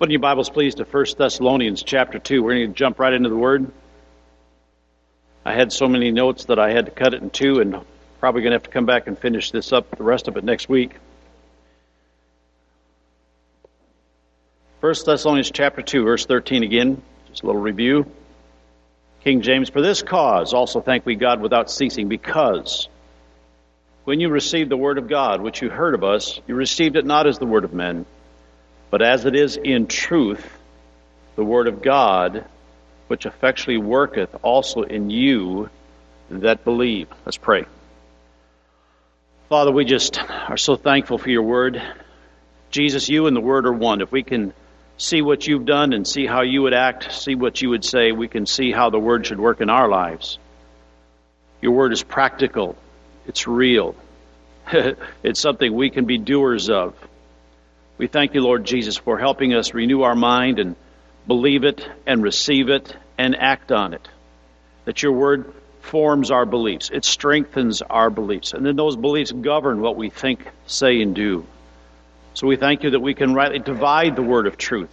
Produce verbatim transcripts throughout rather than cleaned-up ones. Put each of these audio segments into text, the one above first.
Open your Bibles, please, to First Thessalonians chapter two. We're going to jump right into the Word. I had so many notes that I had to cut it in two, and probably going to have to come back and finish this up, the rest of it, next week. First Thessalonians chapter two, verse thirteen again. Just a little review. King James, for this cause also thank we God without ceasing, because when you received the word of God, which you heard of us, you received it not as the word of men, but as it is in truth, the word of God, which effectually worketh also in you that believe. Let's pray. Father, we just are so thankful for your word. Jesus, you and the word are one. If we can see what you've done and see how you would act, see what you would say, we can see how the word should work in our lives. Your word is practical. It's real. It's something we can be doers of. We thank you, Lord Jesus, for helping us renew our mind and believe it and receive it and act on it. That your word forms our beliefs. It strengthens our beliefs. And then those beliefs govern what we think, say, and do. So we thank you that we can rightly divide the word of truth.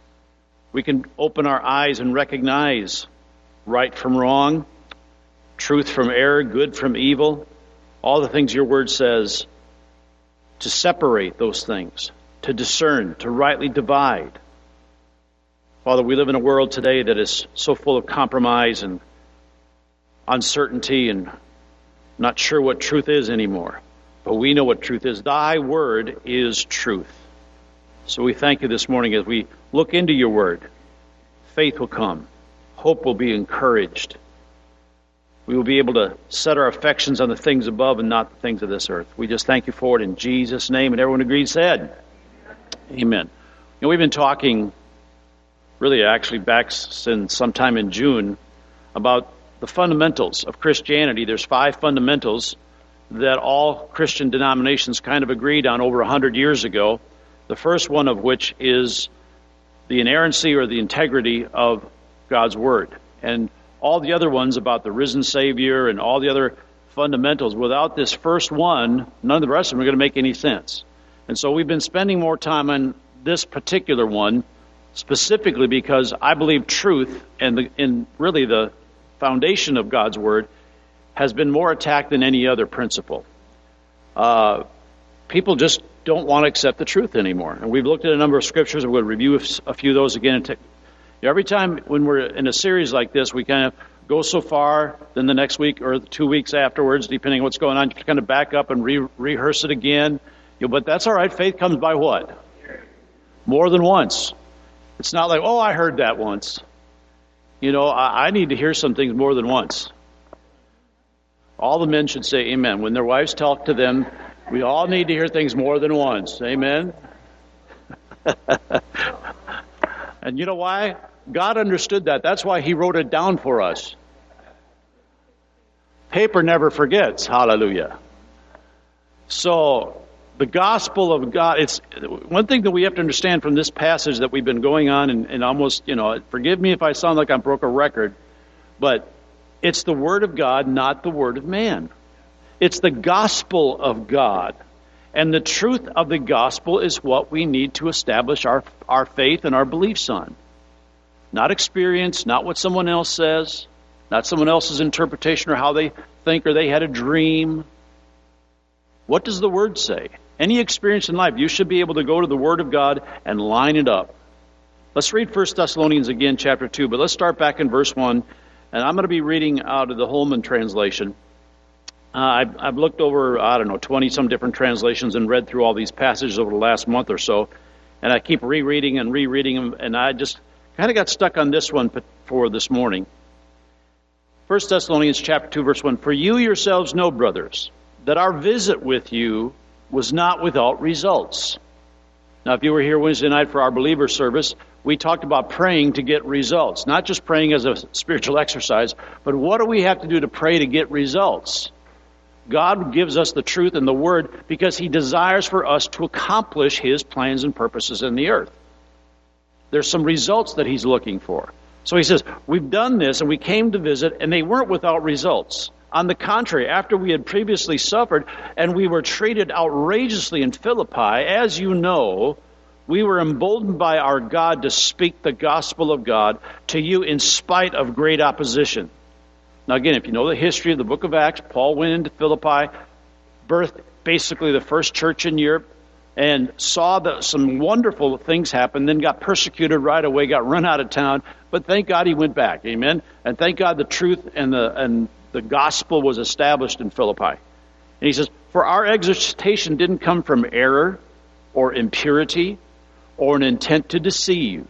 We can open our eyes and recognize right from wrong, truth from error, good from evil, all the things your word says, to separate those things, to discern, to rightly divide. Father, we live in a world today that is so full of compromise and uncertainty and not sure what truth is anymore. But we know what truth is. Thy word is truth. So we thank you this morning as we look into your word. Faith will come. Hope will be encouraged. We will be able to set our affections on the things above and not the things of this earth. We just thank you for it in Jesus' name. And everyone agrees, said, amen. You know, we've been talking, really actually back since sometime in June, about the fundamentals of Christianity. There's five fundamentals that all Christian denominations kind of agreed on over one hundred years ago. The first one of which is the inerrancy or the integrity of God's Word. And all the other ones about the risen Savior and all the other fundamentals, without this first one, none of the rest of them are going to make any sense. And so we've been spending more time on this particular one, specifically because I believe truth and, the, and really the foundation of God's Word has been more attacked than any other principle. Uh, people just don't want to accept the truth anymore. And we've looked at a number of scriptures, and we'll review a few of those again. And t- every time when we're in a series like this, we kind of go so far, then the next week or two weeks afterwards, depending on what's going on, you kind of back up and re- rehearse it again. You know, but that's all right. Faith comes by what? More than once. It's not like, oh, I heard that once. You know, I, I need to hear some things more than once. All the men should say amen. When their wives talk to them, we all need to hear things more than once. Amen? And you know why? God understood that. That's why he wrote it down for us. Paper never forgets. Hallelujah. So the gospel of God, it's one thing that we have to understand from this passage that we've been going on and, and almost, you know, forgive me if I sound like I broke a record, but it's the word of God, not the word of man. It's the gospel of God. And the truth of the gospel is what we need to establish our, our faith and our beliefs on. Not experience, not what someone else says, not someone else's interpretation or how they think or they had a dream. What does the word say? Any experience in life, you should be able to go to the word of God and line it up. Let's read First Thessalonians again, chapter two, but let's start back in verse one. And I'm going to be reading out of the Holman translation. Uh, I've, I've looked over, I don't know, twenty-some different translations and read through all these passages over the last month or so. And I keep rereading and rereading them, and I just kind of got stuck on this one for this morning. First Thessalonians chapter two, verse one. For you yourselves know, brothers, that our visit with you was not without results. Now, if you were here Wednesday night for our believer service, we talked about praying to get results. Not just praying as a spiritual exercise, but what do we have to do to pray to get results? God gives us the truth and the word because he desires for us to accomplish his plans and purposes in the earth. There's some results that he's looking for. So he says, we've done this and we came to visit and they weren't without results. On the contrary, after we had previously suffered and we were treated outrageously in Philippi, as you know, We were emboldened by our God to speak the gospel of God to you in spite of great opposition. Now again, if you know the history of the book of Acts, Paul went into Philippi, birthed basically the first church in Europe, and saw that some wonderful things happen, then got persecuted right away, got run out of town, but thank God he went back, amen? And thank God the truth and the and the gospel was established in Philippi. And he says, for our exhortation didn't come from error or impurity or an intent to deceive.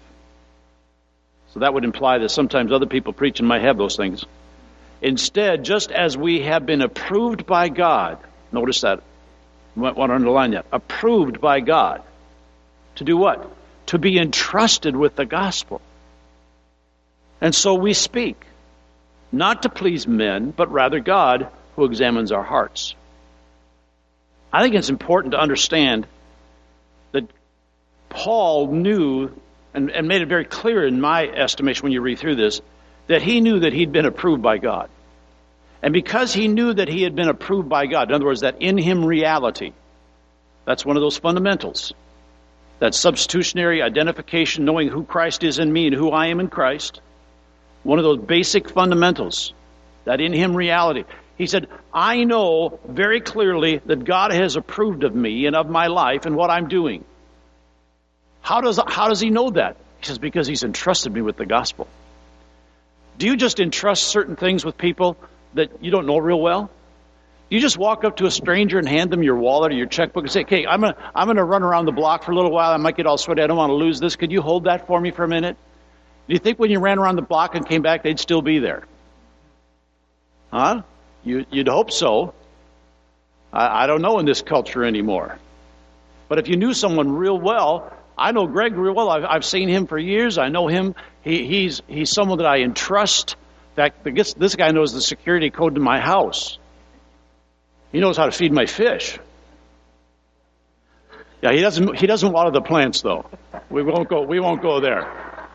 So that would imply that sometimes other people preaching might have those things. Instead, just as we have been approved by God, notice that, I want to underline that, approved by God, to do what? To be entrusted with the gospel. And so we speak, not to please men, but rather God who examines our hearts. I think it's important to understand that Paul knew, and, and made it very clear in my estimation when you read through this, that he knew that he'd been approved by God. And because he knew that he had been approved by God, in other words, that in him reality, that's one of those fundamentals, that substitutionary identification, knowing who Christ is in me and who I am in Christ, one of those basic fundamentals, that in him reality. He said, I know very clearly that God has approved of me and of my life and what I'm doing. How does, how does he know that? He says, because he's entrusted me with the gospel. Do you just entrust certain things with people that you don't know real well? You just walk up to a stranger and hand them your wallet or your checkbook and say, okay, I'm going to I'm gonna run around the block for a little while. I might get all sweaty. I don't want to lose this. Could you hold that for me for a minute? Do you think when you ran around the block and came back, they'd still be there? Huh? You, you'd hope so. I, I don't know in this culture anymore. But if you knew someone real well, I know Greg real well. I've, I've seen him for years. I know him. He, he's he's someone that I entrust. In fact, this, this guy knows the security code to my house. He knows how to feed my fish. Yeah, he doesn't. He doesn't water the plants, though. We won't go. We won't go there.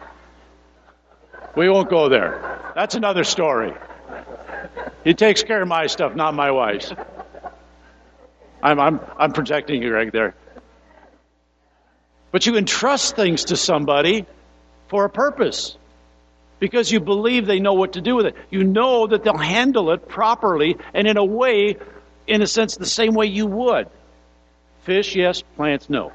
We won't go there. That's another story. He takes care of my stuff, not my wife's. I'm I'm I'm protecting you, Greg, there. But you entrust things to somebody for a purpose, because you believe they know what to do with it. You know that they'll handle it properly and in a way, in a sense, the same way you would. Fish, yes. Plants, no.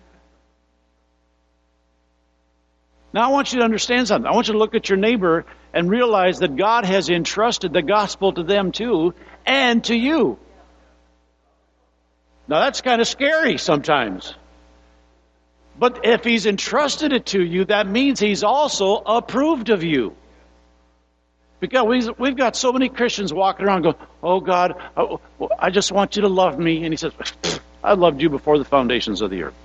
Now I want you to understand something. I want you to look at your neighbor and realize that God has entrusted the gospel to them too, and to you. Now that's kind of scary sometimes. But if he's entrusted it to you, that means he's also approved of you. Because we've got so many Christians walking around going, oh God, I just want you to love me. And he says, I loved you before the foundations of the earth.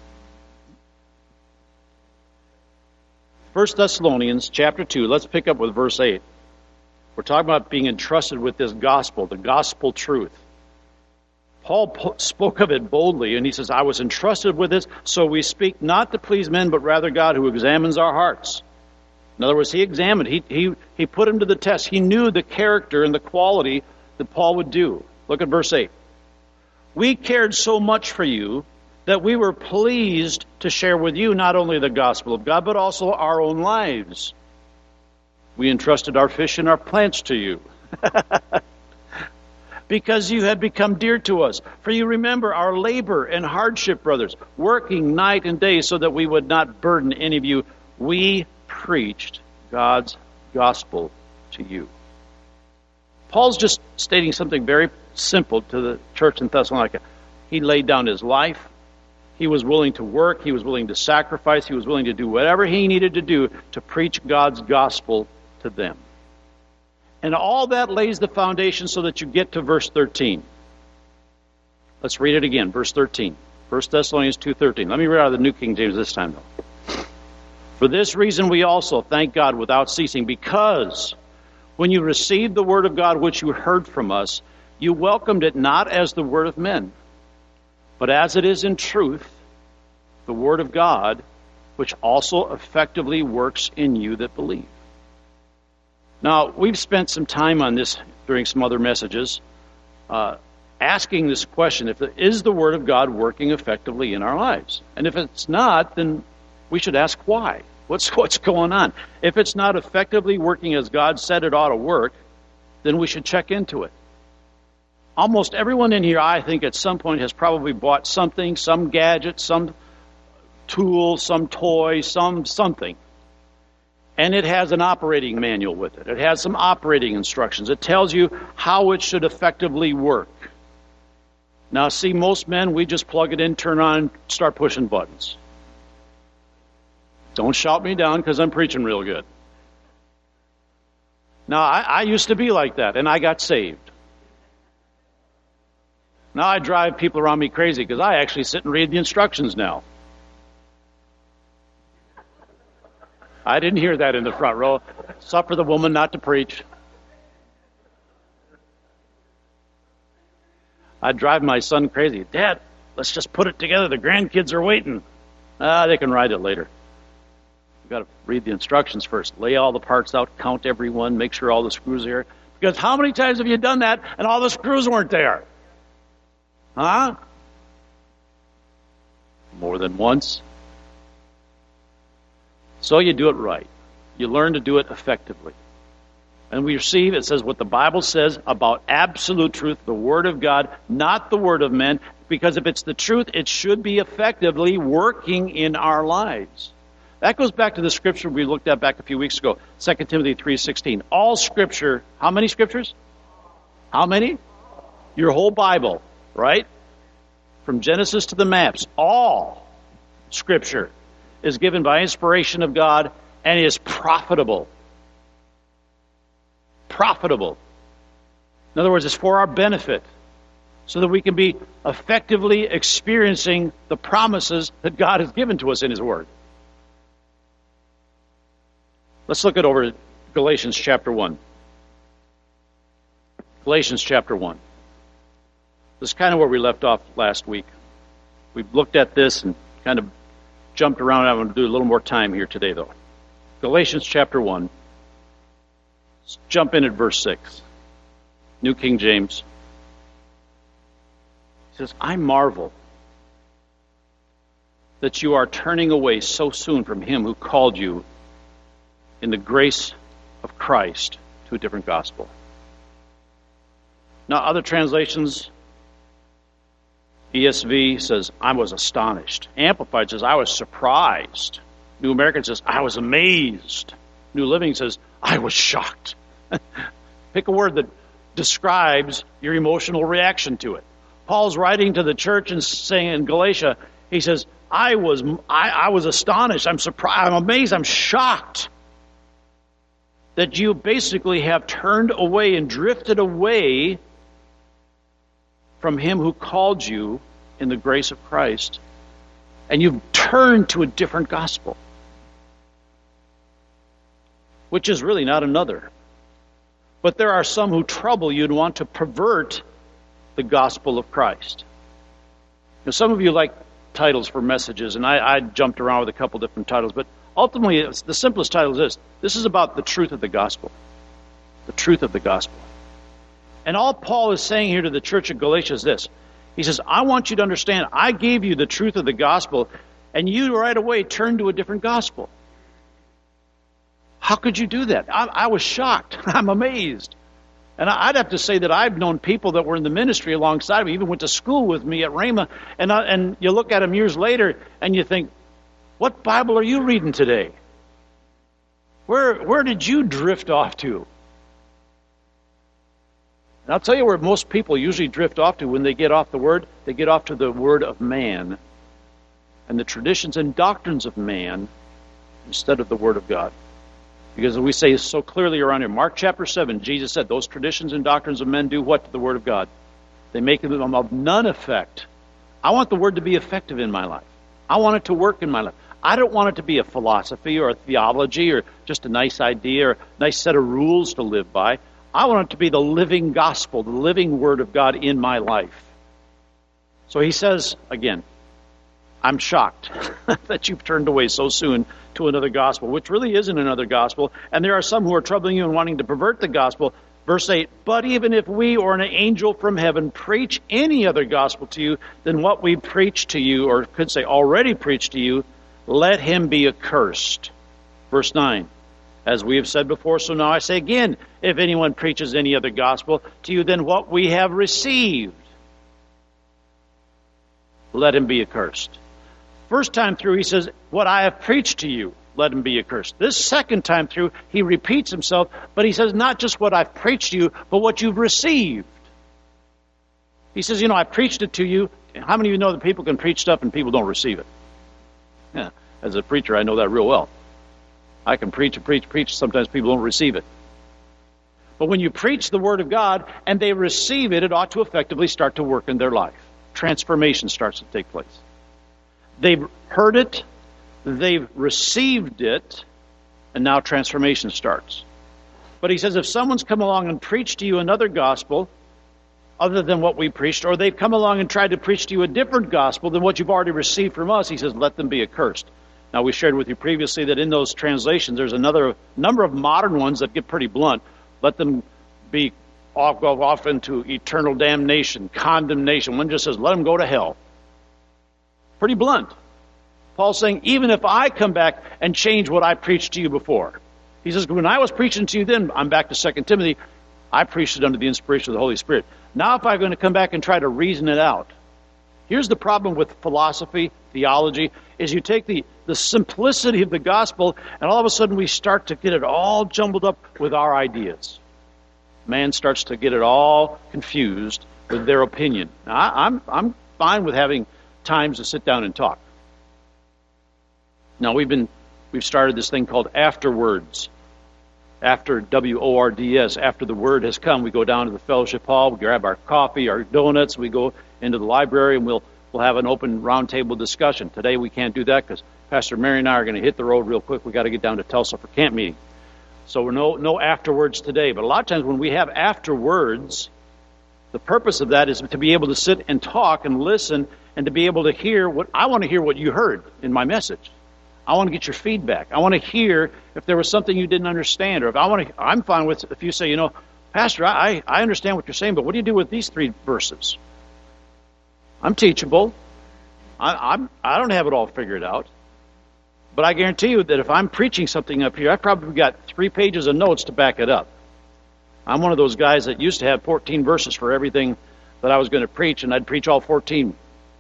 First Thessalonians chapter two, let's pick up with verse eight. We're talking about being entrusted with this gospel, the gospel truth. Paul spoke of it boldly, and he says, I was entrusted with this, so we speak not to please men, but rather God who examines our hearts. In other words, he examined, he, he, he put him to the test. He knew the character and the quality that Paul would do. Look at verse eight. We cared so much for you that we were pleased to share with you not only the gospel of God, but also our own lives. We entrusted our fish and our plants to you. Because you had become dear to us. For you remember our labor and hardship, brothers, working night and day so that we would not burden any of you. We preached God's gospel to you. Paul's just stating something very simple to the church in Thessalonica. He laid down his life. He was willing to work. He was willing to sacrifice. He was willing to do whatever he needed to do to preach God's gospel to them. And all that lays the foundation so that you get to verse thirteen. Let's read it again, verse thirteen. First Thessalonians two thirteen. Let me read out of the New King James this time, though. For this reason we also thank God without ceasing, because when you received the word of God which you heard from us, you welcomed it not as the word of men, but as it is in truth, the word of God, which also effectively works in you that believe. Now, we've spent some time on this during some other messages, uh, asking this question, if is the Word of God working effectively in our lives? And if it's not, then we should ask why. What's, what's going on? If it's not effectively working as God said it ought to work, then we should check into it. Almost everyone in here, I think, at some point has probably bought something, some gadget, some tool, some toy, some something. And it has an operating manual with it. It has some operating instructions. It tells you how it should effectively work. Now, see, most men, we just plug it in, turn on, start pushing buttons. Don't shout me down because I'm preaching real good. Now, I, I used to be like that, and I got saved. Now I drive people around me crazy because I actually sit and read the instructions now. I didn't hear that in the front row. Suffer the woman not to preach. I drive my son crazy. Dad, let's just put it together. The grandkids are waiting. Ah, they can ride it later. You've got to read the instructions first. Lay all the parts out, count every one, make sure all the screws are here. Because how many times have you done that and all the screws weren't there? Huh? More than once. So you do it right. You learn to do it effectively. And we receive, it says what the Bible says about absolute truth, the Word of God, not the word of men, because if it's the truth, it should be effectively working in our lives. That goes back to the scripture we looked at back a few weeks ago, Second Timothy three sixteen. All scripture, how many scriptures? How many? Your whole Bible, right? From Genesis to the maps, all scripture is given by inspiration of God and is profitable. Profitable. In other words, it's for our benefit, so that we can be effectively experiencing the promises that God has given to us in His Word. Let's look at over Galatians chapter one. Galatians chapter one. This is kind of where we left off last week. We've looked at this and kind of jumped around. I want to do a little more time here today, though. Galatians chapter one. Let's jump in at verse six. New King James. He says, I marvel that you are turning away so soon from Him who called you in the grace of Christ to a different gospel. Now, other translations, E S V says, I was astonished. Amplified says, I was surprised. New American says, I was amazed. New Living says, I was shocked. Pick a word that describes your emotional reaction to it. Paul's writing to the church and saying in Galatia, he says, I was I, I was astonished. I'm surprised. I'm amazed. I'm shocked that you basically have turned away and drifted away from Him who called you in the grace of Christ, and you've turned to a different gospel, which is really not another. But there are some who trouble you and want to pervert the gospel of Christ. Now, some of you like titles for messages, and I, I jumped around with a couple different titles, but ultimately it's, the simplest title is this. This is about the truth of the gospel. The truth of the gospel. And all Paul is saying here to the church of Galatia is this. He says, I want you to understand, I gave you the truth of the gospel, and you right away turned to a different gospel. How could you do that? I, I was shocked. I'm amazed. And I'd have to say that I've known people that were in the ministry alongside me, even went to school with me at Rhema, and, I, and you look at them years later, and you think, what Bible are you reading today? Where, where did you drift off to? And I'll tell you where most people usually drift off to when they get off the Word. They get off to the Word of man and the traditions and doctrines of man instead of the Word of God. Because we say so clearly around here, Mark chapter seven, Jesus said, those traditions and doctrines of men do what to the Word of God? They make them of none effect. I want the Word to be effective in my life. I want it to work in my life. I don't want it to be a philosophy or a theology or just a nice idea or a nice set of rules to live by. I want it to be the living gospel, the living Word of God in my life. So he says, again, I'm shocked that you've turned away so soon to another gospel, which really isn't another gospel. And there are some who are troubling you and wanting to pervert the gospel. Verse eight, but even if we or an angel from heaven preach any other gospel to you than what we preach to you, or could say already preach to you, let him be accursed. Verse nine, as we have said before, so now I say again, if anyone preaches any other gospel to you than what we have received, let him be accursed. First time through, he says, what I have preached to you, let him be accursed. This second time through, he repeats himself, but he says not just what I've preached to you, but what you've received. He says, you know, I preached it to you. How many of you know that people can preach stuff and people don't receive it? Yeah, as a preacher, I know that real well. I can preach and preach, preach. Sometimes people don't receive it. But when you preach the Word of God and they receive it, it ought to effectively start to work in their life. Transformation starts to take place. They've heard it, they've received it, and now transformation starts. But he says if someone's come along and preached to you another gospel other than what we preached, or they've come along and tried to preach to you a different gospel than what you've already received from us, he says, let them be accursed. Now, we shared with you previously that in those translations, there's another number of modern ones that get pretty blunt. Let them be off, go off into eternal damnation, condemnation. One just says, let them go to hell. Pretty blunt. Paul's saying, even if I come back and change what I preached to you before. He says, when I was preaching to you then, I'm back to Second Timothy, I preached it under the inspiration of the Holy Spirit. Now if I'm going to come back and try to reason it out, here's the problem with philosophy, theology, is you take the, the simplicity of the gospel, and all of a sudden we start to get it all jumbled up with our ideas. Man starts to get it all confused with their opinion. Now, I, I'm, I'm fine with having times to sit down and talk. Now, we've been we've started this thing called afterwards. After W O R D S, after the word has come, we go down to the fellowship hall, we grab our coffee, our donuts, we go into the library, and we'll we'll have an open roundtable discussion. Today we can't do that because Pastor Mary and I are going to hit the road real quick. We've got to get down to Tulsa for camp meeting. So we're no, no afterwards today. But a lot of times when we have afterwards, the purpose of that is to be able to sit and talk and listen and to be able to hear what I want to hear what you heard in my message. I want to get your feedback. I want to hear if there was something you didn't understand, or if I want to. I'm fine with if you say, you know, Pastor, I, I understand what you're saying, but what do you do with these three verses? I'm teachable. I, I'm I don't have it all figured out, but I guarantee you that if I'm preaching something up here, I've probably got three pages of notes to back it up. I'm one of those guys that used to have fourteen verses for everything that I was going to preach, and I'd preach all fourteen.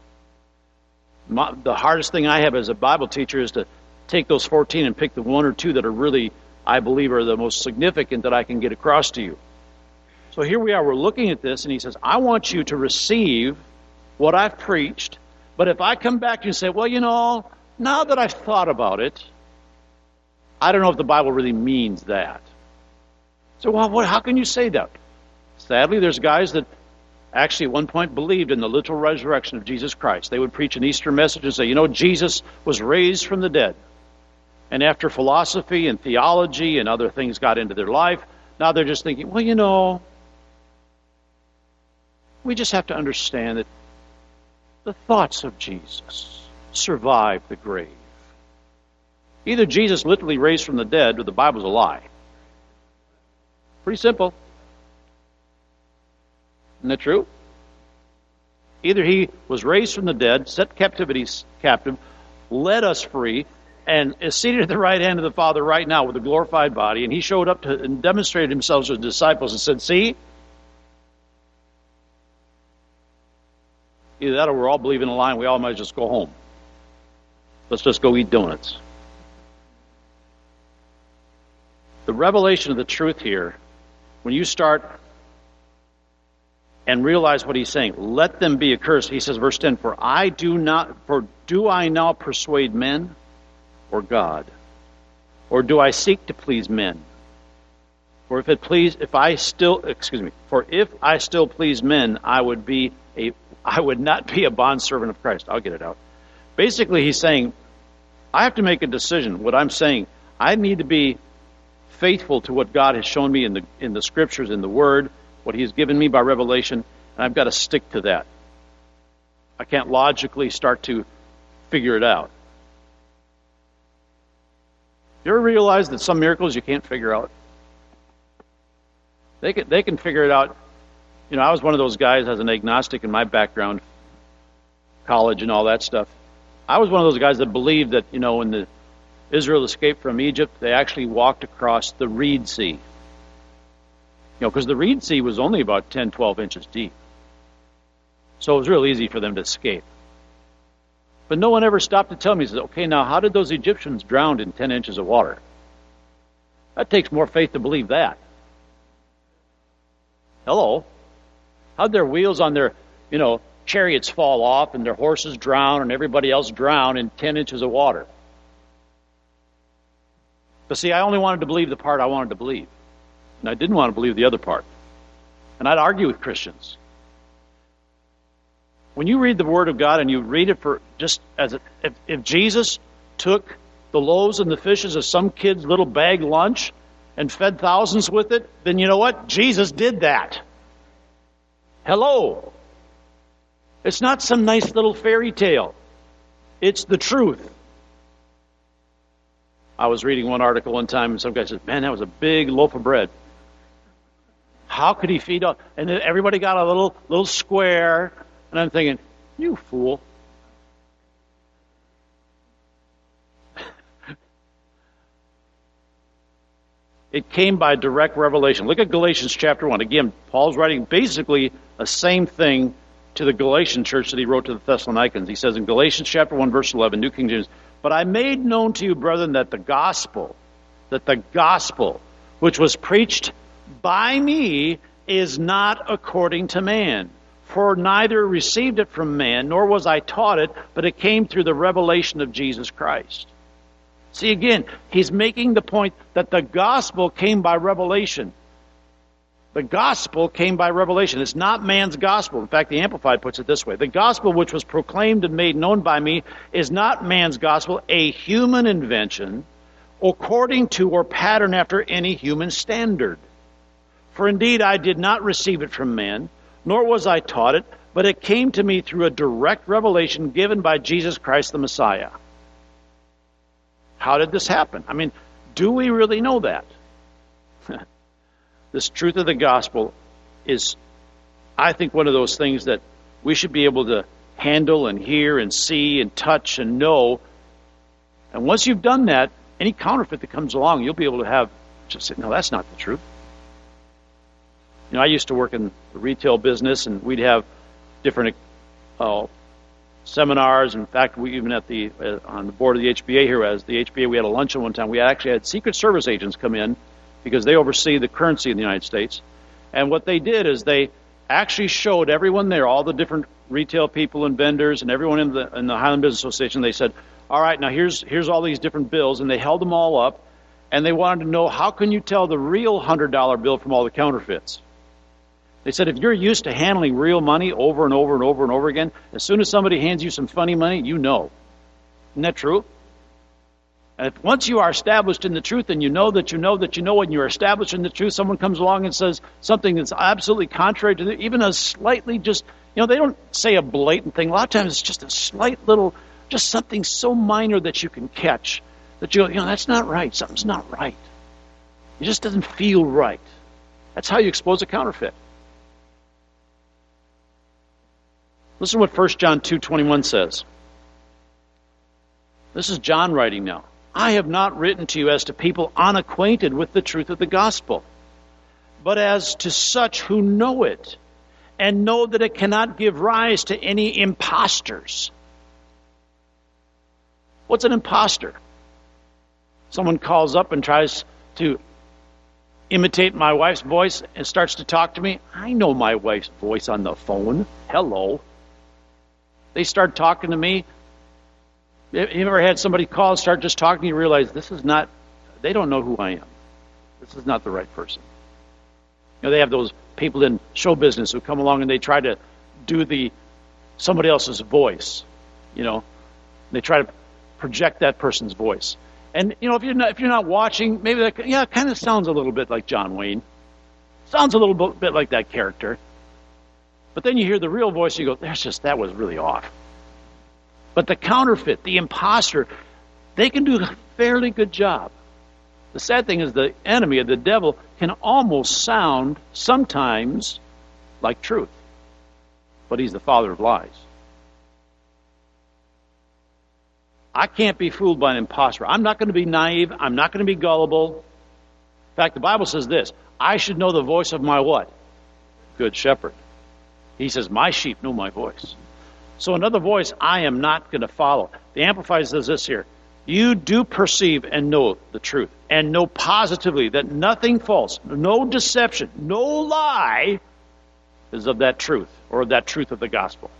My, the hardest thing I have as a Bible teacher is to take those fourteen and pick the one or two that are really, I believe, are the most significant that I can get across to you. So here we are, we're looking at this, and he says, I want you to receive what I've preached, but if I come back to you and say, well, you know, now that I've thought about it, I don't know if the Bible really means that. So, well, what, how can you say that? Sadly, there's guys that actually at one point believed in the literal resurrection of Jesus Christ. They would preach an Easter message and say, you know, Jesus was raised from the dead. And after philosophy and theology and other things got into their life, now they're just thinking, well, you know, we just have to understand that the thoughts of Jesus survived the grave. Either Jesus literally raised from the dead or the Bible's a lie. Pretty simple. Isn't that true? Either he was raised from the dead, set captivities captive, led us free, and is seated at the right hand of the Father right now with a glorified body, and he showed up to and demonstrated himself to his disciples and said, see, either that or we're all believing a lie and we all might just go home. Let's just go eat donuts. The revelation of the truth here, when you start and realize what he's saying, let them be accursed. He says, verse ten, for I do not, for do I now persuade men or God? Or do I seek to please men? For if it please, if I still, excuse me, for if I still please men, I would be a, I would not be a bondservant of Christ. I'll get it out. Basically, he's saying, I have to make a decision. What I'm saying, I need to be faithful to what God has shown me in the in the scriptures, in the Word, what He's given me by revelation, and I've got to stick to that. I can't logically start to figure it out. You ever realize that some miracles you can't figure out? They can, they can figure it out. You know, I was one of those guys as an agnostic in my background, college and all that stuff. I was one of those guys that believed that, you know, when the Israel escaped from Egypt, they actually walked across the Reed Sea. You know, because the Reed Sea was only about ten, twelve inches deep. So it was real easy for them to escape. But no one ever stopped to tell me, says, okay, now how did those Egyptians drown in ten inches of water? That takes more faith to believe that. Hello? How'd their wheels on their, you know, chariots fall off and their horses drown and everybody else drown in ten inches of water? But see, I only wanted to believe the part I wanted to believe. And I didn't want to believe the other part. And I'd argue with Christians. When you read the Word of God and you read it for just as a, if, if Jesus took the loaves and the fishes of some kid's little bag lunch and fed thousands with it, then you know what? Jesus did that. Hello. It's not some nice little fairy tale. It's the truth. I was reading one article one time, and some guy said, man, that was a big loaf of bread. How could he feed all? And then everybody got a little little square, and I'm thinking, you fool. It came by direct revelation. Look at Galatians chapter one. Again, Paul's writing basically the same thing to the Galatian church that he wrote to the Thessalonians. He says in Galatians chapter one, verse eleven, New King James, but I made known to you, brethren, that the gospel, that the gospel which was preached by me is not according to man. For neither received it from man, nor was I taught it, but it came through the revelation of Jesus Christ. See, again, he's making the point that the gospel came by revelation. The gospel came by revelation. It's not man's gospel. In fact, the Amplified puts it this way. The gospel which was proclaimed and made known by me is not man's gospel, a human invention, according to or pattern after any human standard. For indeed I did not receive it from man, nor was I taught it, but it came to me through a direct revelation given by Jesus Christ the Messiah. How did this happen? I mean, do we really know that? This truth of the gospel is, I think, one of those things that we should be able to handle and hear and see and touch and know. And once you've done that, any counterfeit that comes along, you'll be able to have, just say, no, that's not the truth. You know, I used to work in the retail business, and we'd have different uh, seminars. In fact, we even at the uh, on the board of the H B A here, as the H B A, we had a luncheon one time. We actually had Secret Service agents come in because they oversee the currency in the United States. And what they did is they actually showed everyone there, all the different retail people and vendors and everyone in the in the Highland Business Association. They said, all right, now here's here's all these different bills, and they held them all up, and they wanted to know, how can you tell the real one hundred dollar bill from all the counterfeits? They said, if you're used to handling real money over and over and over and over again, as soon as somebody hands you some funny money, you know. Isn't that true? And if once you are established in the truth, and you know that you know that you know when you're established in the truth, someone comes along and says something that's absolutely contrary to the, even a slightly just, you know, they don't say a blatant thing. A lot of times it's just a slight little, just something so minor that you can catch, that you, you know, that's not right. Something's not right. It just doesn't feel right. That's how you expose a counterfeit. Listen to what First John two twenty-one says. This is John writing now. I have not written to you as to people unacquainted with the truth of the gospel, but as to such who know it, and know that it cannot give rise to any impostors. What's an impostor? Someone calls up and tries to imitate my wife's voice and starts to talk to me. I know my wife's voice on the phone. Hello. They start talking to me. Have you ever had somebody call and start just talking to you, realize this is not, they don't know who I am. This is not the right person. You know, they have those people in show business who come along and they try to do the somebody else's voice. You know, they try to project that person's voice. And you know, if you're not if you're not watching, maybe that yeah, it kind of sounds a little bit like John Wayne. Sounds a little bit like that character. But then you hear the real voice, and you go, "There's just that was really off." But the counterfeit, the imposter, they can do a fairly good job. The sad thing is the enemy, the devil, can almost sound sometimes like truth. But he's the father of lies. I can't be fooled by an impostor. I'm not going to be naive. I'm not going to be gullible. In fact, the Bible says this, I should know the voice of my what? Good shepherd. He says, my sheep know my voice. So another voice I am not going to follow. The Amplified says this here. You do perceive and know the truth, and know positively that nothing false, no deception, no lie is of that truth, or of that truth of the gospel.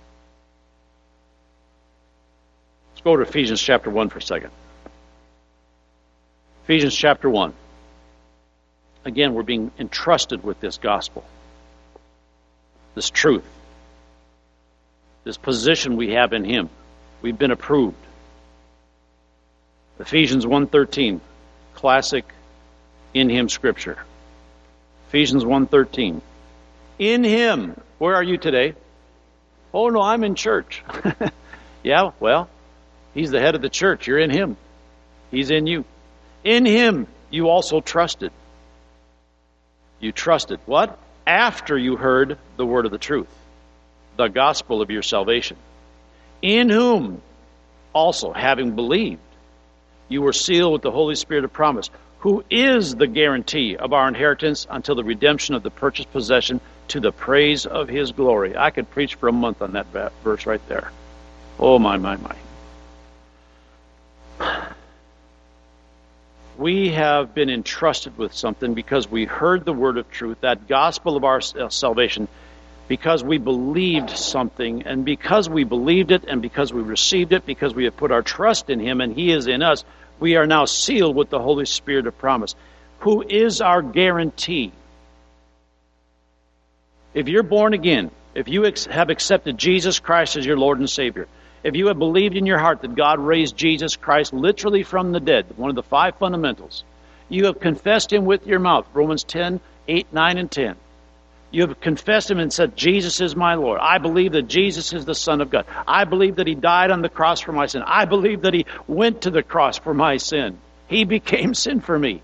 Let's go to Ephesians chapter one for a second. Ephesians chapter one. Again, we're being entrusted with this gospel, this truth, this position we have in Him. We've been approved. Ephesians one thirteen, classic in Him scripture. Ephesians one thirteen. In Him. Where are you today? Oh, no, I'm in church. Yeah, well, He's the head of the church. You're in Him. He's in you. In Him, you also trusted. You trusted. What? After you heard the word of the truth, the gospel of your salvation. In whom also, having believed, you were sealed with the Holy Spirit of promise, who is the guarantee of our inheritance until the redemption of the purchased possession to the praise of His glory. I could preach for a month on that verse right there. Oh, my, my, my. We have been entrusted with something because we heard the word of truth, that gospel of our salvation, because we believed something, and because we believed it, and because we received it, because we have put our trust in Him, and He is in us, we are now sealed with the Holy Spirit of promise, who is our guarantee. If you're born again, if you ex- have accepted Jesus Christ as your Lord and Savior, if you have believed in your heart that God raised Jesus Christ literally from the dead, one of the five fundamentals, you have confessed Him with your mouth, Romans ten, eight, nine, and ten. You have confessed Him and said, Jesus is my Lord. I believe that Jesus is the Son of God. I believe that He died on the cross for my sin. I believe that He went to the cross for my sin. He became sin for me.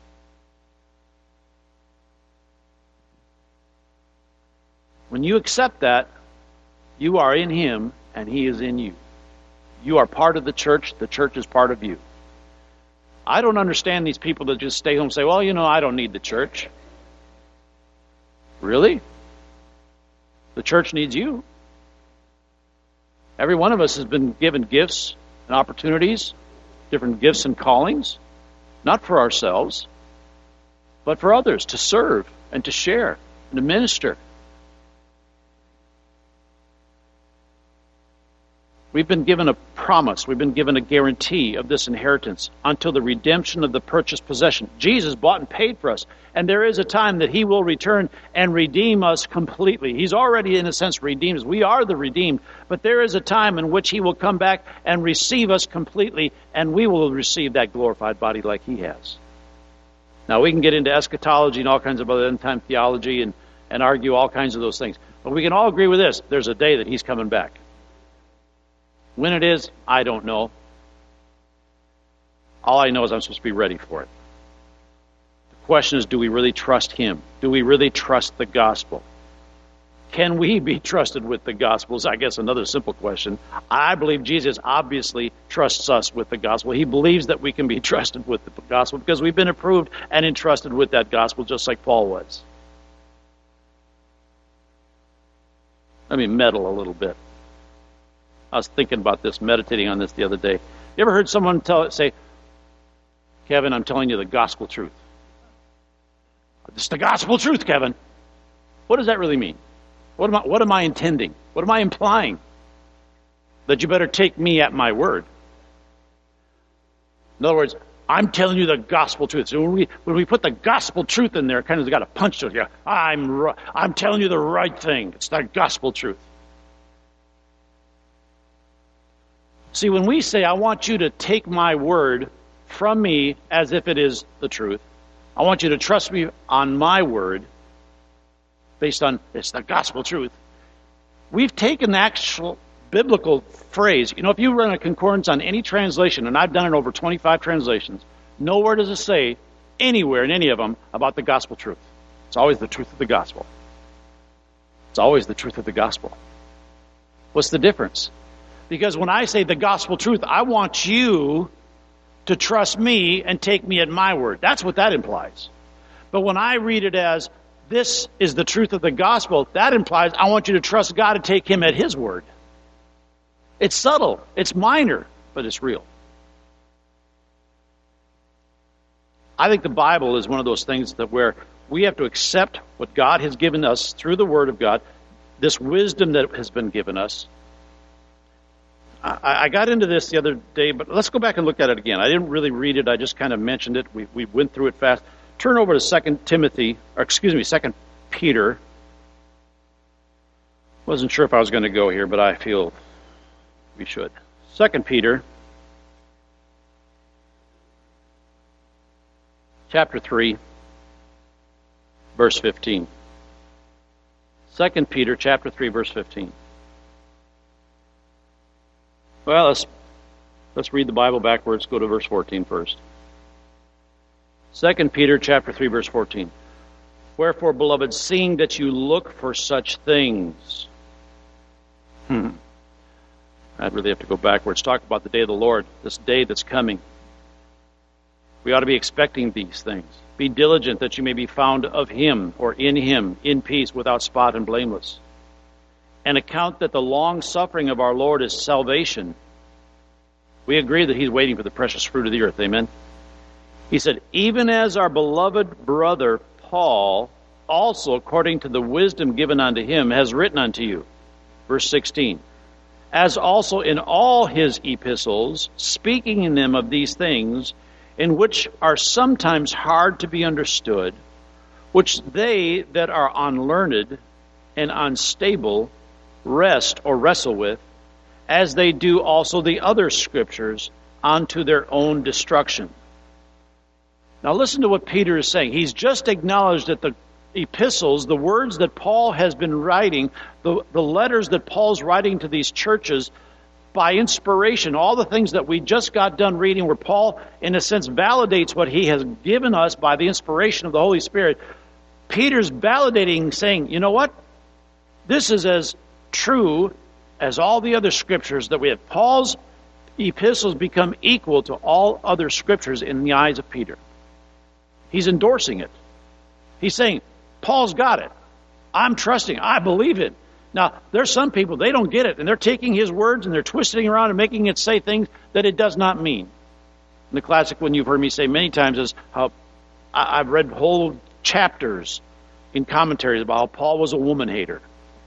When you accept that, you are in Him and He is in you. You are part of the church. The church is part of you. I don't understand these people that just stay home and say, well, you know, I don't need the church. Really? The church needs you. Every one of us has been given gifts and opportunities, different gifts and callings, not for ourselves, but for others, to serve and to share and to minister. We've been given a promise. We've been given a guarantee of this inheritance until the redemption of the purchased possession. Jesus bought and paid for us. And there is a time that He will return and redeem us completely. He's already, in a sense, redeemed us. We are the redeemed. But there is a time in which He will come back and receive us completely, and we will receive that glorified body like He has. Now, we can get into eschatology and all kinds of other end-time theology and, and argue all kinds of those things. But we can all agree with this. There's a day that He's coming back. When it is, I don't know. All I know is I'm supposed to be ready for it. The question is, do we really trust Him? Do we really trust the gospel? Can we be trusted with the gospel? Is, I guess, another simple question. I believe Jesus obviously trusts us with the gospel. He believes that we can be trusted with the gospel because we've been approved and entrusted with that gospel just like Paul was. Let me meddle a little bit. I was thinking about this, meditating on this the other day. You ever heard someone tell say, Kevin, I'm telling you the gospel truth. It's the gospel truth, Kevin. What does that really mean? What am I, what am I intending? What am I implying? That you better take me at my word. In other words, I'm telling you the gospel truth. So when we when we put the gospel truth in there, it kind of got a punch to it. Yeah, I'm I'm telling you the right thing. It's the gospel truth. See, when we say, I want you to take my word from me as if it is the truth, I want you to trust me on my word based on it's the gospel truth. We've taken the actual biblical phrase. You know, if you run a concordance on any translation, and I've done it over twenty-five translations, nowhere does it say anywhere in any of them about the gospel truth. It's always the truth of the gospel. It's always the truth of the gospel. What's the difference? Because when I say the gospel truth, I want you to trust me and take me at my word. That's what that implies. But when I read it as, this is the truth of the gospel, that implies I want you to trust God and take him at his word. It's subtle, it's minor, but it's real. I think the Bible is one of those things that where we have to accept what God has given us through the Word of God, this wisdom that has been given us. I, I got into this the other day, but let's go back and look at it again. I didn't really read it. I just kind of mentioned it. We, we went through it fast. Turn over to Second Timothy, or excuse me, Second Peter. Wasn't sure if I was going to go here, but I feel we should. Second Peter, chapter three, verse fifteen. Second Peter, chapter three, verse fifteen. Well, let's let's read the Bible backwards. Go to verse fourteen first. Second Peter, chapter three, verse fourteen. Wherefore, beloved, seeing that you look for such things. Hmm. I'd really have to go backwards. Talk about the day of the Lord, this day that's coming. We ought to be expecting these things. Be diligent that you may be found of him, or in him, in peace, without spot and blameless. And account that the long suffering of our Lord is salvation. We agree that he's waiting for the precious fruit of the earth. Amen? He said, even as our beloved brother Paul, also according to the wisdom given unto him, has written unto you. Verse sixteen. As also in all his epistles, speaking in them of these things, in which are sometimes hard to be understood, which they that are unlearned and unstable rest or wrestle with, as they do also the other scriptures, unto their own destruction. Now listen to what Peter is saying. He's just acknowledged that the epistles, the words that Paul has been writing, the, the letters that Paul's writing to these churches, by inspiration, all the things that we just got done reading, where Paul, in a sense, validates what he has given us by the inspiration of the Holy Spirit. Peter's validating, saying, you know what? This is as true as all the other scriptures that we have. Paul's epistles become equal to all other scriptures in the eyes of Peter. He's endorsing it. He's saying, Paul's got it. I'm trusting. I believe it. Now, there's some people, they don't get it, and they're taking his words and they're twisting around and making it say things that it does not mean. And the classic one you've heard me say many times is how I've read whole chapters in commentaries about how Paul was a woman hater.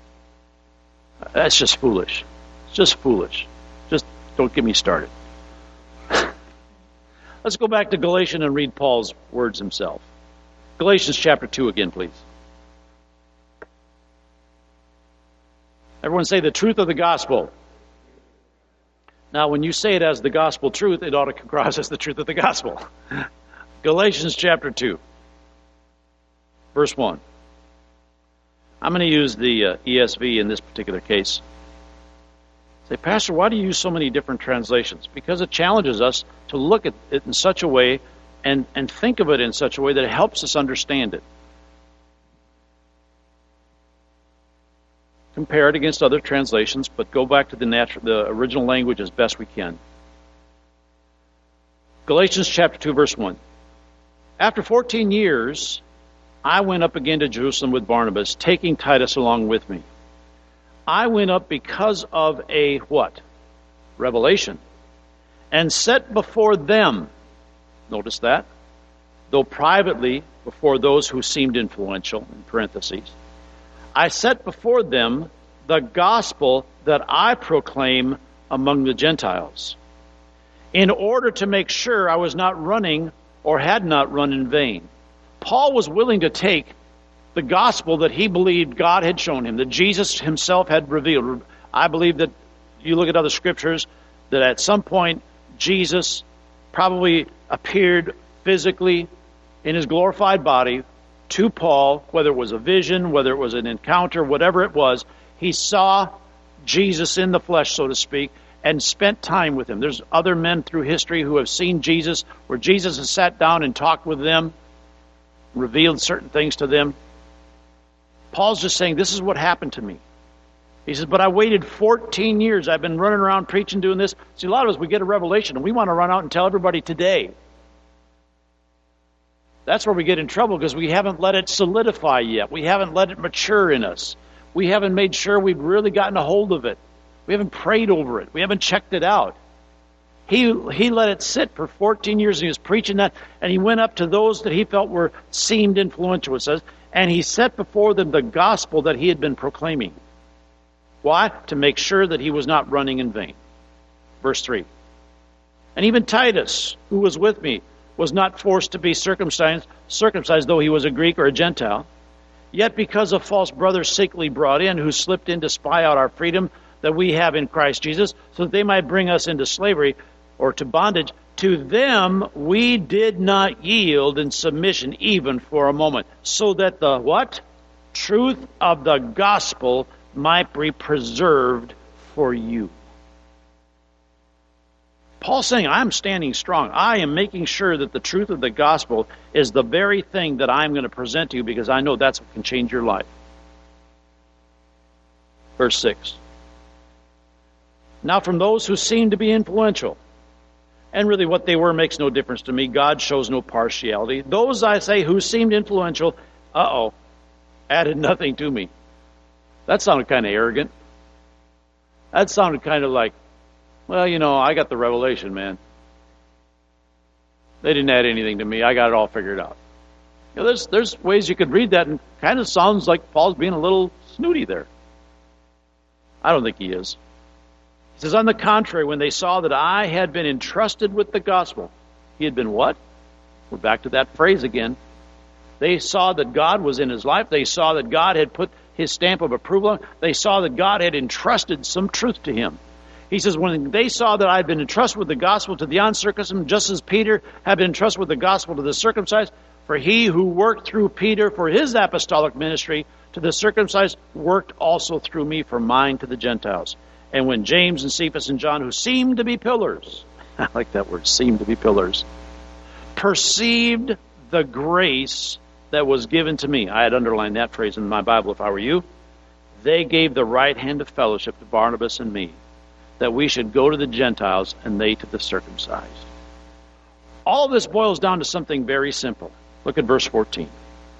That's just foolish. It's just foolish. Just don't get me started. Let's go back to Galatians and read Paul's words himself. Galatians chapter two again, please. Everyone say the truth of the gospel. Now, when you say it as the gospel truth, it ought to come across as the truth of the gospel. Galatians chapter two, verse one. I'm going to use the uh, E S V in this particular case. Say, Pastor, why do you use so many different translations? Because it challenges us to look at it in such a way and, and think of it in such a way that it helps us understand it. Compare it against other translations, but go back to the natural, the original language as best we can. Galatians chapter two, verse one. After fourteen years, I went up again to Jerusalem with Barnabas, taking Titus along with me. I went up because of a what? Revelation. And set before them, notice that, though privately before those who seemed influential, in parentheses, I set before them the gospel that I proclaim among the Gentiles, in order to make sure I was not running or had not run in vain. Paul was willing to take the gospel that he believed God had shown him, that Jesus himself had revealed. I believe that you look at other scriptures, that at some point Jesus probably appeared physically in his glorified body to Paul, whether it was a vision, whether it was an encounter, whatever it was. He saw Jesus in the flesh, so to speak, and spent time with him. There's other men through history who have seen Jesus, where Jesus has sat down and talked with them, revealed certain things to them. Paul's just saying, this is what happened to me. He says, but I waited fourteen years. I've been running around preaching, doing this. See, a lot of us, we get a revelation, and we want to run out and tell everybody today. That's where we get in trouble, because we haven't let it solidify yet. We haven't let it mature in us. We haven't made sure we've really gotten a hold of it. We haven't prayed over it. We haven't checked it out. He he let it sit for fourteen years, and he was preaching that, and he went up to those that he felt were seemed influential, it says, and he set before them the gospel that he had been proclaiming. Why? To make sure that he was not running in vain. Verse three. And even Titus, who was with me, was not forced to be circumcised, circumcised, though he was a Greek or a Gentile. Yet because of false brothers secretly brought in, who slipped in to spy out our freedom that we have in Christ Jesus, so that they might bring us into slavery or to bondage, to them we did not yield in submission even for a moment, so that the what? Truth of the gospel might be preserved for you. Paul's saying, I'm standing strong. I am making sure that the truth of the gospel is the very thing that I'm going to present to you, because I know that's what can change your life. Verse six. Now from those who seem to be influential, and really what they were makes no difference to me. God shows no partiality. Those, I say, who seemed influential, uh-oh, added nothing to me. That sounded kind of arrogant. That sounded kind of like, well, you know, I got the revelation, man. They didn't add anything to me. I got it all figured out. You know, there's there's ways you could read that, and kind of sounds like Paul's being a little snooty there. I don't think he is. He says, on the contrary, when they saw that I had been entrusted with the gospel, he had been what? We're back to that phrase again. They saw that God was in his life. They saw that God had put his stamp of approval on. They saw that God had entrusted some truth to him. He says, when they saw that I had been entrusted with the gospel to the uncircumcised, just as Peter had been entrusted with the gospel to the circumcised, for he who worked through Peter for his apostolic ministry to the circumcised worked also through me for mine to the Gentiles. And when James and Cephas and John, who seemed to be pillars, I like that word, seemed to be pillars, perceived the grace that was given to me. I had underlined that phrase in my Bible if I were you. They gave the right hand of fellowship to Barnabas and me, that we should go to the Gentiles and they to the circumcised. All this boils down to something very simple. Look at verse fourteen.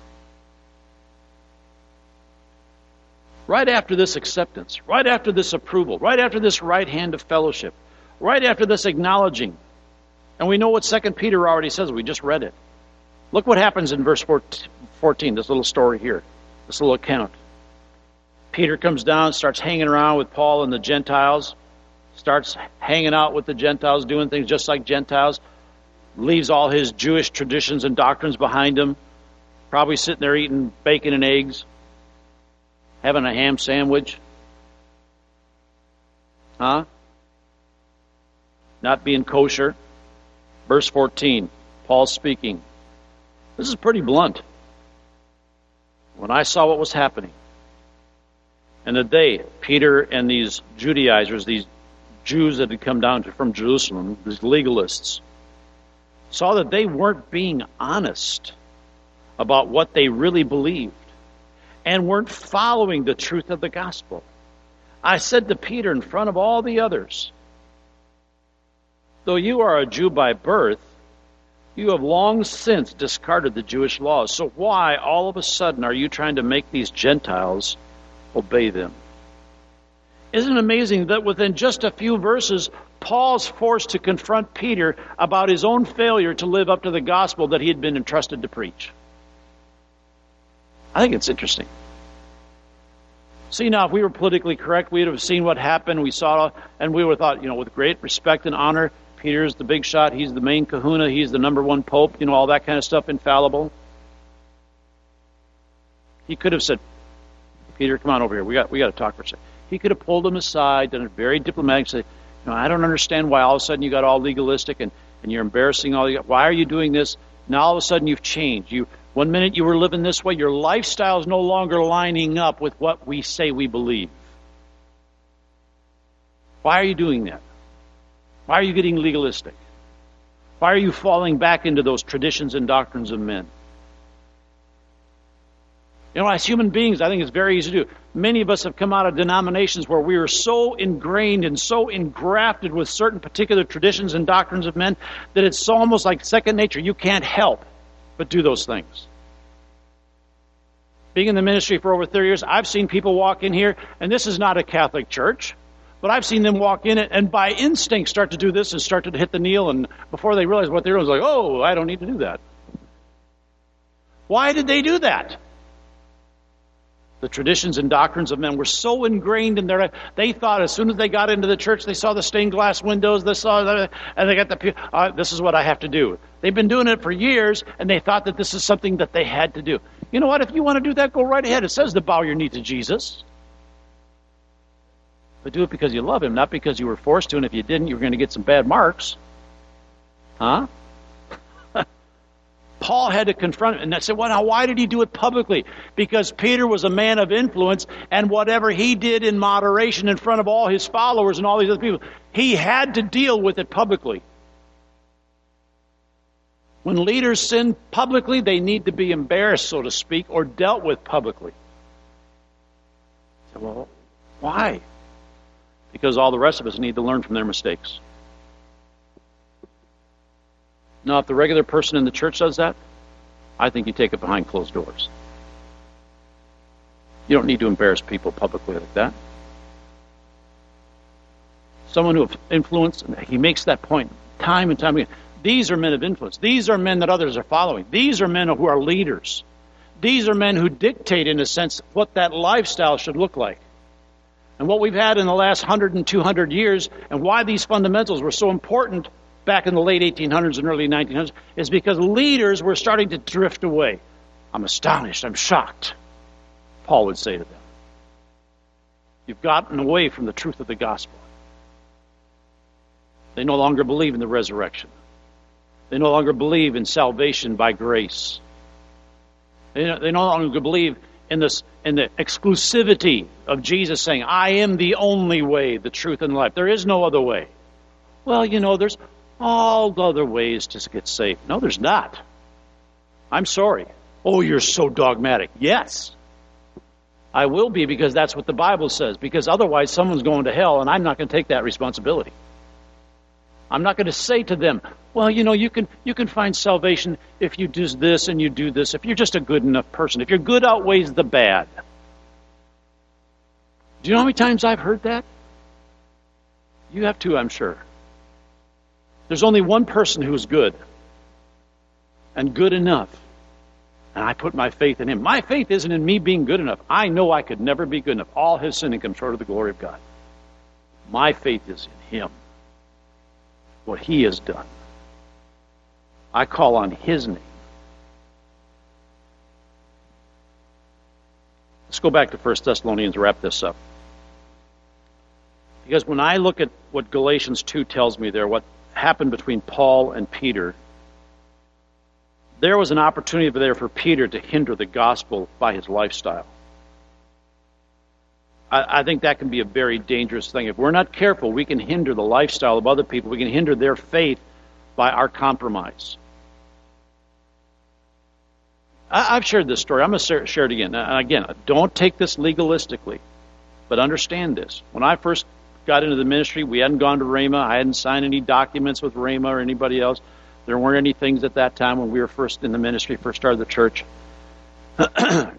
Right after this acceptance, right after this approval, right after this right hand of fellowship, right after this acknowledging, and we know what Second Peter already says, we just read it. Look what happens in verse fourteen, this little story here, this little account. Peter comes down, starts hanging around with Paul and the Gentiles, starts hanging out with the Gentiles, doing things just like Gentiles, leaves all his Jewish traditions and doctrines behind him, probably sitting there eating bacon and eggs, having a ham sandwich. Huh? Not being kosher. Verse fourteen, Paul's speaking. This is pretty blunt. When I saw what was happening, and that they, Peter and these Judaizers, these Jews that had come down from Jerusalem, these legalists, saw that they weren't being honest about what they really believed and weren't following the truth of the gospel. I said to Peter in front of all the others, though you are a Jew by birth, you have long since discarded the Jewish laws. So why all of a sudden are you trying to make these Gentiles obey them? Isn't it amazing that within just a few verses, Paul's forced to confront Peter about his own failure to live up to the gospel that he had been entrusted to preach? I think it's interesting. See, now, if we were politically correct, we would have seen what happened. We saw, and we would have thought, you know, with great respect and honor, Peter's the big shot. He's the main kahuna. He's the number one pope. You know, all that kind of stuff, infallible. He could have said, Peter, come on over here. We got we got to talk for a second. He could have pulled him aside, done it very diplomatic, said, you know, I don't understand why all of a sudden you got all legalistic and, and you're embarrassing all you. Why are you doing this? Now all of a sudden you've changed. You one minute you were living this way. Your lifestyle is no longer lining up with what we say we believe. Why are you doing that? Why are you getting legalistic? Why are you falling back into those traditions and doctrines of men? You know, as human beings, I think it's very easy to do. Many of us have come out of denominations where we were so ingrained and so engrafted with certain particular traditions and doctrines of men that it's almost like second nature. You can't help but do those things. Being in the ministry for over thirty years, I've seen people walk in here, and this is not a Catholic church, but I've seen them walk in it and by instinct start to do this and start to hit the kneel, and before they realize what they're doing, it's like, oh, I don't need to do that. Why did they do that? The traditions and doctrines of men were so ingrained in their, they thought as soon as they got into the church, they saw the stained glass windows, they saw the, and they got the, uh, this is what I have to do. They've been doing it for years, and they thought that this is something that they had to do. You know what? If you want to do that, go right ahead. It says to bow your knee to Jesus. But do it because you love him, not because you were forced to, and if you didn't, you were going to get some bad marks. Huh? Paul had to confront it, and I said, well, now why did he do it publicly? Because Peter was a man of influence, and whatever he did in moderation in front of all his followers and all these other people, he had to deal with it publicly. When leaders sin publicly, they need to be embarrassed, so to speak, or dealt with publicly. I said, well, why? Because all the rest of us need to learn from their mistakes. Now, if the regular person in the church does that, I think you take it behind closed doors. You don't need to embarrass people publicly like that. Someone who has influence, he makes that point time and time again. These are men of influence. These are men that others are following. These are men who are leaders. These are men who dictate, in a sense, what that lifestyle should look like. And what we've had in the last one hundred and two hundred years, and why these fundamentals were so important back in the late eighteen hundreds and early nineteen hundreds, is because leaders were starting to drift away. I'm astonished. I'm shocked, Paul would say to them. You've gotten away from the truth of the gospel. They no longer believe in the resurrection. They no longer believe in salvation by grace. They no, they no longer believe in this in the exclusivity of Jesus saying, I am the only way, the truth, and the life. There is no other way. Well, you know, there's all other ways to get saved. No, there's not. I'm sorry. Oh, you're so dogmatic. Yes. I will be, because that's what the Bible says. Because otherwise someone's going to hell, and I'm not going to take that responsibility. I'm not going to say to them, well, you know, you can you can find salvation if you do this and you do this, if you're just a good enough person, if your good outweighs the bad. Do you know how many times I've heard that? You have too, I'm sure. There's only one person who's good and good enough, and I put my faith in him. My faith isn't in me being good enough. I know I could never be good enough. All his sin and come short of the glory of God. My faith is in him, what he has done. I call on his name. Let's go back to First Thessalonians and wrap this up. Because when I look at what Galatians two tells me there, what happened between Paul and Peter, there was an opportunity there for Peter to hinder the gospel by his lifestyle. I, I think that can be a very dangerous thing. If we're not careful, we can hinder the lifestyle of other people. We can hinder their faith by our compromise. I, I've shared this story. I'm going to share it again. And again, don't take this legalistically, but understand this. When I first got into the ministry, we hadn't gone to Rhema. I hadn't signed any documents with Rhema or anybody else. There weren't any things at that time when we were first in the ministry, first started the church. And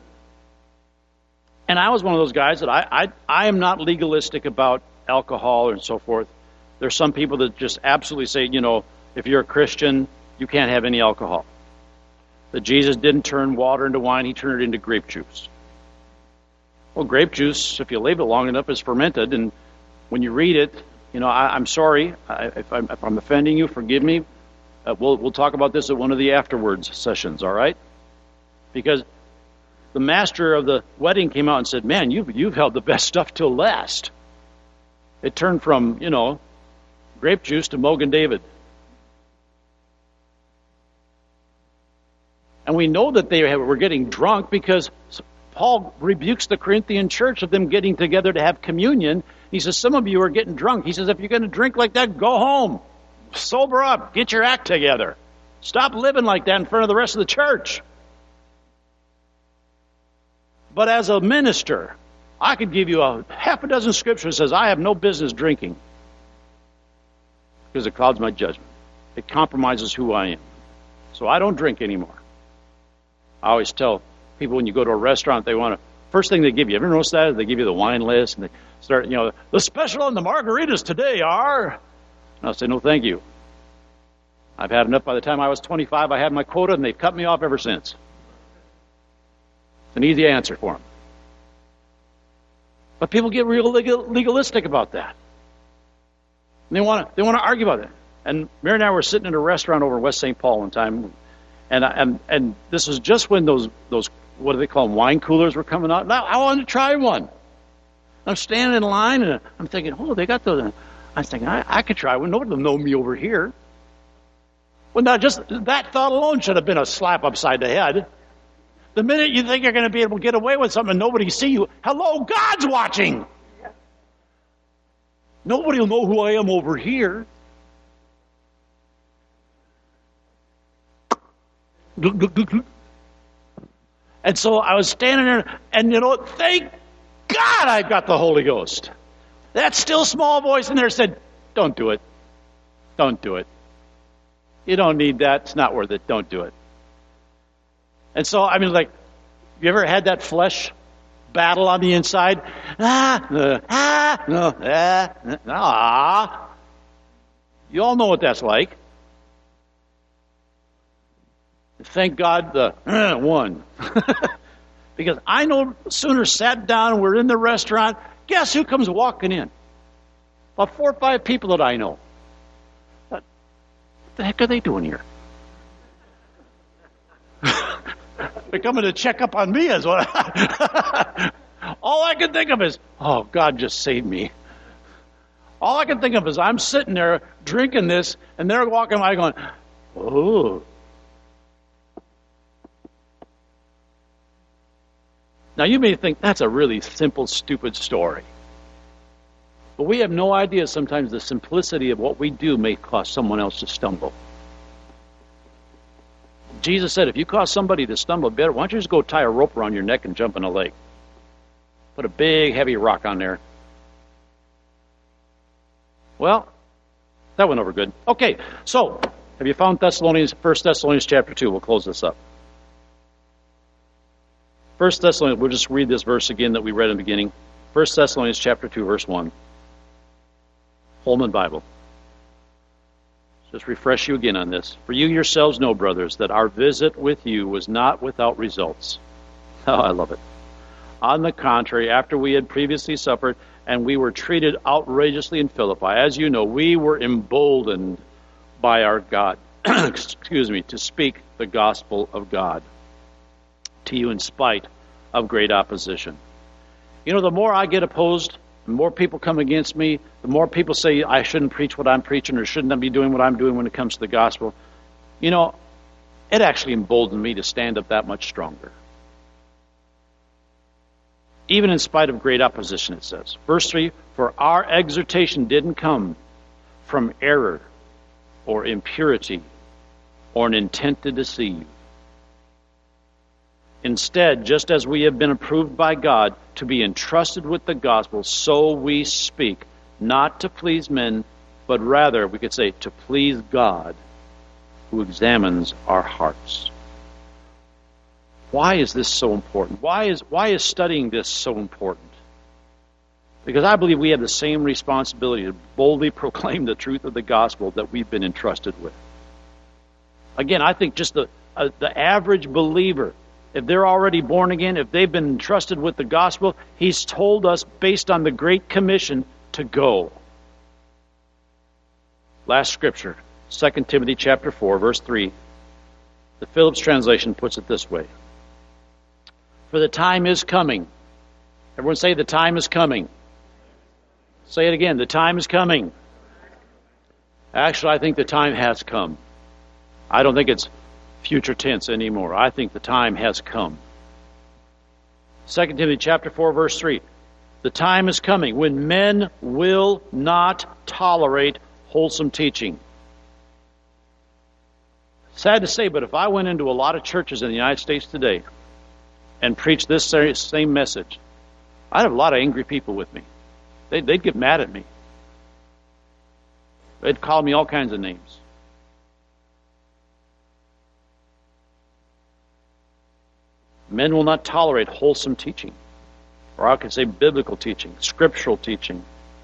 I was one of those guys that I, I I am not legalistic about alcohol and so forth. There's some people that just absolutely say, you know, if you're a Christian, you can't have any alcohol. That Jesus didn't turn water into wine, he turned it into grape juice. Well, grape juice, if you leave it long enough, is fermented, and when you read it, you know, I, I'm sorry I, if, I'm, if I'm offending you, forgive me. Uh, we'll we'll talk about this at one of the afterwards sessions, all right? Because the master of the wedding came out and said, man, you've, you've held the best stuff till last. It turned from, you know, grape juice to Mogan David. And we know that they were getting drunk because Paul rebukes the Corinthian church of them getting together to have communion. He says, some of you are getting drunk. He says, if you're going to drink like that, go home. Sober up. Get your act together. Stop living like that in front of the rest of the church. But as a minister, I could give you a half a dozen scriptures that says I have no business drinking because it clouds my judgment. It compromises who I am. So I don't drink anymore. I always tell people when you go to a restaurant, they want to, first thing they give you, ever notice that? They give you the wine list and they start, you know, the special on the margaritas today are, and I'll say, no, thank you. I've had enough. By the time I was twenty-five, I had my quota and they've cut me off ever since. It's an easy answer for them. But people get real legal, legalistic about that. And they want to they want to argue about it. And Mary and I were sitting in a restaurant over in West Saint Paul one time, and and and this was just when those those what do they call them, wine coolers were coming out. Now I wanted to try one. I'm standing in line and I'm thinking, oh, they got those. I was thinking I, I could try one. Nobody will know me over here. Well, now just that thought alone should have been a slap upside the head. The minute you think you're going to be able to get away with something and nobody see you, hello, God's watching. Nobody will know who I am over here. And so I was standing there, and you know, thank God I've got the Holy Ghost. That still small voice in there said, don't do it. Don't do it. You don't need that. It's not worth it. Don't do it. And so, I mean, like, you ever had that flesh battle on the inside? Ah, uh, ah, no, ah, ah. You all know what that's like. Thank God the uh, one. Because I know sooner sat down, we're in the restaurant, guess who comes walking in? About four or five people that I know. What the heck are they doing here? They're coming to check up on me as well. All I can think of is, oh, God just saved me. All I can think of is I'm sitting there drinking this, and they're walking by going, oh. Now, you may think that's a really simple, stupid story. But we have no idea sometimes the simplicity of what we do may cause someone else to stumble. Jesus said, if you cause somebody to stumble, better, why don't you just go tie a rope around your neck and jump in a lake? Put a big, heavy rock on there. Well, that went over good. Okay, so have you found Thessalonians, First Thessalonians chapter two? We'll close this up. First Thessalonians, we'll just read this verse again that we read in the beginning. First Thessalonians chapter two, verse one. Holman Bible. Just refresh you again on this. For you yourselves know, brothers, that our visit with you was not without results. Oh, I love it. On the contrary, after we had previously suffered and we were treated outrageously in Philippi, as you know, we were emboldened by our God, excuse me, to speak the gospel of God to you in spite of great opposition. You know, the more I get opposed, the more people come against me, the more people say I shouldn't preach what I'm preaching or shouldn't be doing what I'm doing when it comes to the gospel. You know, it actually emboldened me to stand up that much stronger. Even in spite of great opposition, it says. Verse three, for our exhortation didn't come from error or impurity or an intent to deceive. Instead, just as we have been approved by God to be entrusted with the gospel, so we speak, not to please men, but rather, we could say, to please God, who examines our hearts. Why is this so important? Why is, why is studying this so important? Because I believe we have the same responsibility to boldly proclaim the truth of the gospel that we've been entrusted with. Again, I think just the, uh, the average believer, if they're already born again, if they've been entrusted with the gospel, he's told us based on the Great Commission to go. Last scripture, Second Timothy chapter four, verse three. The Phillips translation puts it this way. For the time is coming. Everyone say the time is coming. Say it again, the time is coming. Actually, I think the time has come. I don't think it's future tense anymore. I think the time has come. Second Timothy chapter four, verse three. The time is coming when men will not tolerate wholesome teaching. Sad to say, but if I went into a lot of churches in the United States today, and preach this same message, I'd have a lot of angry people with me. They'd, they'd get mad at me. They'd call me all kinds of names. Men will not tolerate wholesome teaching, or I could say biblical teaching, scriptural teaching.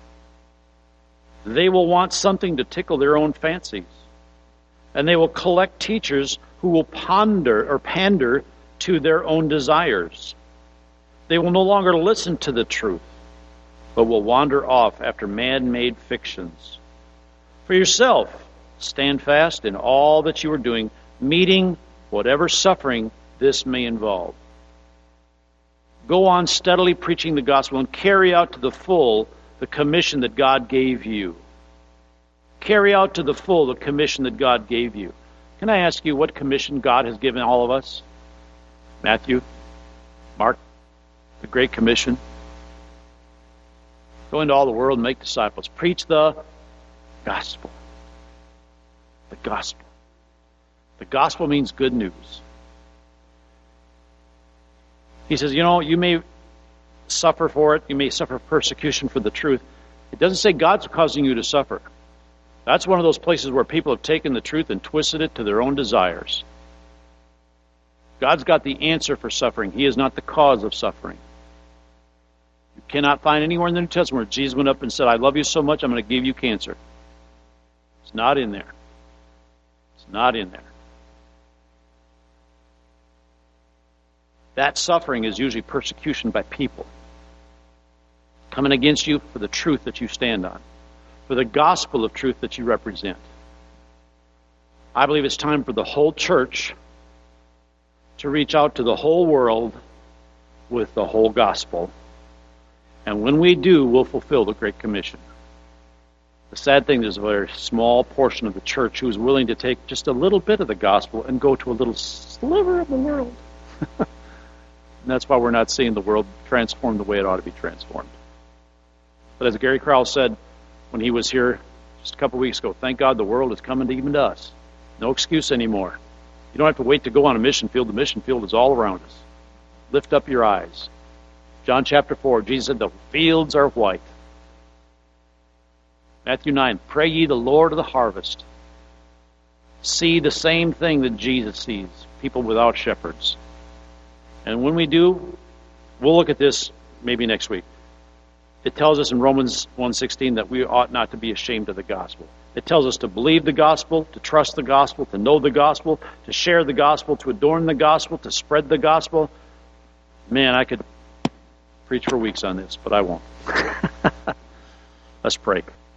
They will want something to tickle their own fancies. And they will collect teachers who will ponder or pander to their own desires. They will no longer listen to the truth, but will wander off after man-made fictions. For yourself, stand fast in all that you are doing, meeting whatever suffering this may involve. Go on steadily preaching the gospel and carry out to the full the commission that God gave you. Carry out to the full the commission that God gave you. Can I ask you what commission God has given all of us? Matthew, Mark, the Great Commission. Go into all the world and make disciples. Preach the gospel. The gospel. The gospel means good news. He says, you know, you may suffer for it. You may suffer persecution for the truth. It doesn't say God's causing you to suffer. That's one of those places where people have taken the truth and twisted it to their own desires. God's got the answer for suffering. He is not the cause of suffering. You cannot find anywhere in the New Testament where Jesus went up and said, I love you so much, I'm going to give you cancer. It's not in there. It's not in there. That suffering is usually persecution by people coming against you for the truth that you stand on, for the gospel of truth that you represent. I believe it's time for the whole church to reach out to the whole world with the whole gospel. And when we do, we'll fulfill the Great Commission. The sad thing is, there's a very small portion of the church who is willing to take just a little bit of the gospel and go to a little sliver of the world. And that's why we're not seeing the world transformed the way it ought to be transformed. But as Gary Crowell said when he was here just a couple weeks ago, thank God the world is coming to even to us. No excuse anymore. You don't have to wait to go on a mission field. The mission field is all around us. Lift up your eyes. John chapter four, Jesus said, the fields are white. Matthew nine, pray ye the Lord of the harvest. See the same thing that Jesus sees, people without shepherds. And when we do, we'll look at this maybe next week. It tells us in Romans one sixteen that we ought not to be ashamed of the gospel. It tells us to believe the gospel, to trust the gospel, to know the gospel, to share the gospel, to adorn the gospel, to spread the gospel. Man, I could preach for weeks on this, but I won't. Let's pray.